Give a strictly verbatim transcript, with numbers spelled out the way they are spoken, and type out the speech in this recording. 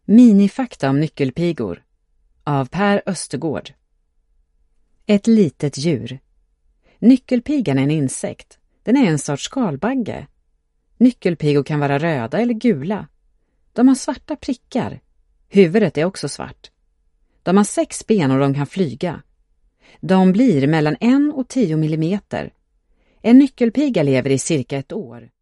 Minifakta om nyckelpigor av Per Östergård. Ett litet djur. Nyckelpigan är en insekt. Den är en sorts skalbagge. Nyckelpigor kan vara röda eller gula. De har svarta prickar. Huvudet är också svart. De har sex ben och de kan flyga. De blir mellan en och tio millimeter. En nyckelpiga lever i cirka ett år.